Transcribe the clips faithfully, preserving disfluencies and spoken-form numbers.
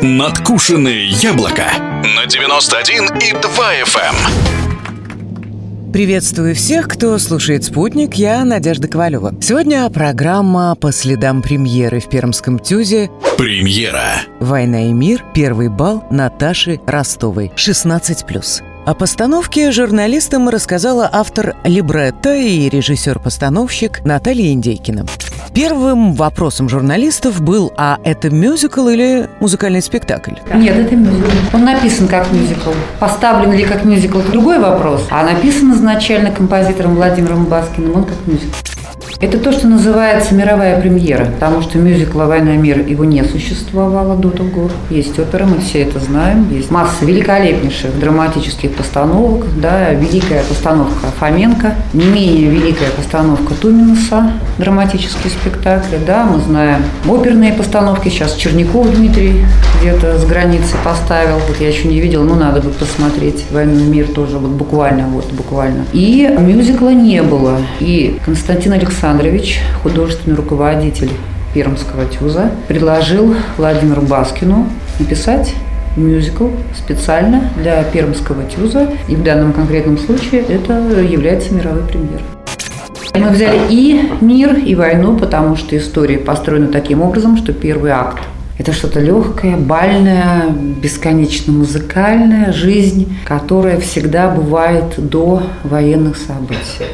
Надкушенные яблоко на девяносто один и два эф эм. Приветствую всех, кто слушает «Спутник». Я Надежда Ковалева. Сегодня программа по следам премьеры в Пермском ТЮЗе. Премьера. «Война и мир. Первый бал» Наташи Ростовой. шестнадцать плюс. О постановке журналистам рассказала автор либретто и режиссер-постановщик Наталья Индейкина. Первым вопросом журналистов был: а это мюзикл или музыкальный спектакль? Нет, это мюзикл. Он написан как мюзикл. Поставлен ли как мюзикл – это другой вопрос. А написан изначально композитором Владимиром Баскиным он как мюзикл. Это то, что называется мировая премьера, потому что мюзикла «Война и мир» его не существовало до того. Есть опера, мы все это знаем. Есть масса великолепнейших драматических постановок. Да, великая постановка Фоменко, не менее великая постановка Туминаса, драматические спектакли. Да, мы знаем оперные постановки. Сейчас Черняков Дмитрий где-то с границы поставил. Вот я еще не видела, но надо бы посмотреть «Войну и мир» тоже вот буквально, вот буквально. И мюзикла не было. И Константин Александрович Александрович, художественный руководитель Пермского ТЮЗа, предложил Владимиру Баскину написать мюзикл специально для Пермского ТЮЗа. И в данном конкретном случае это является мировой премьерой. Мы взяли и мир, и войну, потому что история построена таким образом, что первый акт – это что-то легкое, бальное, бесконечно музыкальная жизнь, которая всегда бывает до военных событий.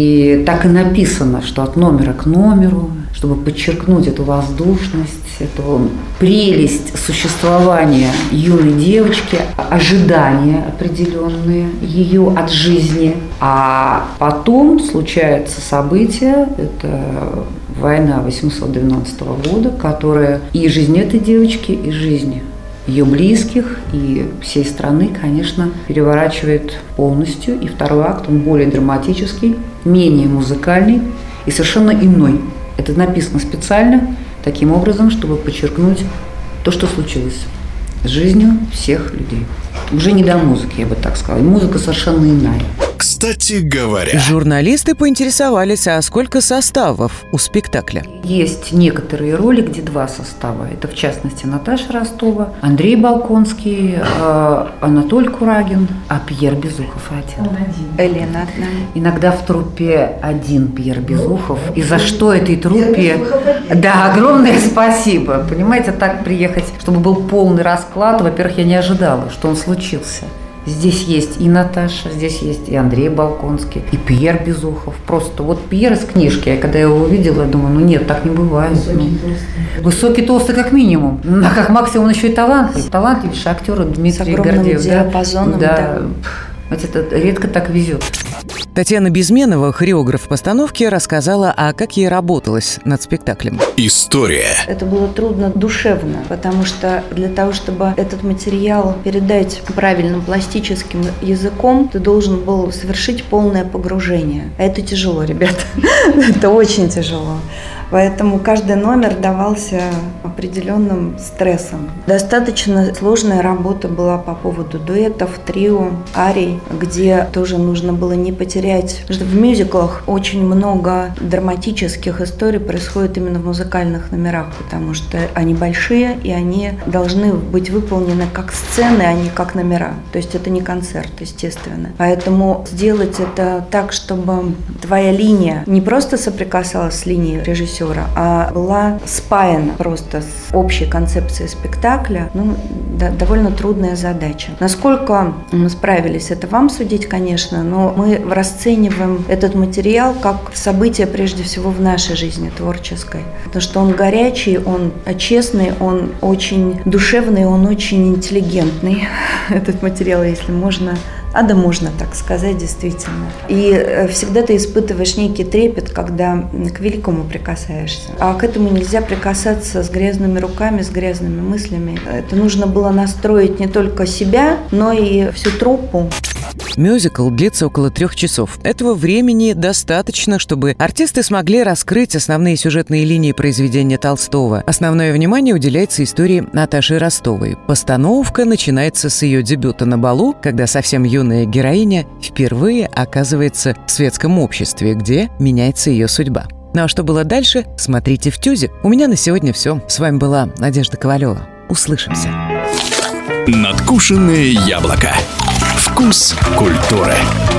И так и написано, что от номера к номеру, чтобы подчеркнуть эту воздушность, эту прелесть существования юной девочки, ожидания определенные ее от жизни. А потом случается событие, это война восемьсот двенадцатого года, которая и жизнь этой девочки, и жизнь ее близких и всей страны, конечно, переворачивает полностью. И второй акт, он более драматический, менее музыкальный и совершенно иной. Это написано специально таким образом, чтобы подчеркнуть то, что случилось с жизнью всех людей. Уже не до музыки, я бы так сказала. И музыка совершенно иная. Кстати говоря, журналисты поинтересовались, а сколько составов у спектакля? Есть некоторые роли, где два состава. Это, в частности, Наташа Ростова, Андрей Балконский, э, Анатолий Курагин, а Пьер Безухов один. Он один. Элена одна. Иногда в труппе один Пьер Безухов. И за что этой труппе... Да, огромное спасибо. Понимаете, так приехать, чтобы был полный расклад. Во-первых, я не ожидала, что он случился. Здесь есть и Наташа, здесь есть и Андрей Балконский, и Пьер Безухов. Просто вот Пьер из книжки, я когда его увидела, я думаю, ну нет, так не бывает. Высокий, ну, толстый. Высокий, толстый как минимум. А как максимум он еще и талантлив. Талантливейший актер Дмитрий Гордеев. С диапазоном, да. да. Вот это редко так везет. Татьяна Безменова, хореограф постановки, рассказала, а как ей работалось над спектаклем. История. Это было трудно душевно, потому что для того, чтобы этот материал передать правильным пластическим языком, ты должен был совершить полное погружение. А это тяжело, ребята. Это очень тяжело. Поэтому каждый номер давался определенным стрессом. Достаточно сложная работа была по поводу дуэтов, трио, арий, где тоже нужно было не потерять. Потому что в мюзиклах очень много драматических историй происходит именно в музыкальных номерах, потому что они большие, и они должны быть выполнены как сцены, а не как номера. То есть это не концерт, естественно. Поэтому сделать это так, чтобы твоя линия не просто соприкасалась с линией режиссера, а была спаяна просто с общей концепцией спектакля, ну, да, довольно трудная задача. Насколько мы справились, это вам судить, конечно, но мы расцениваем этот материал как событие, прежде всего, в нашей жизни творческой. Потому что он горячий, он честный, он очень душевный, он очень интеллигентный, этот материал, если можно. А да, можно так сказать, действительно. И всегда ты испытываешь некий трепет, когда к великому прикасаешься. А к этому нельзя прикасаться с грязными руками, с грязными мыслями. Это нужно было настроить не только себя, но и всю труппу. Мюзикл длится около трех часов. Этого времени достаточно, чтобы артисты смогли раскрыть основные сюжетные линии произведения Толстого. Основное внимание уделяется истории Наташи Ростовой. Постановка начинается с ее дебюта на балу, когда совсем юная героиня впервые оказывается в светском обществе, где меняется ее судьба. Ну а что было дальше, смотрите в ТЮЗе. У меня на сегодня все. С вами была Надежда Ковалева. услышимся. Надкушенное яблоко. Вкус культуры.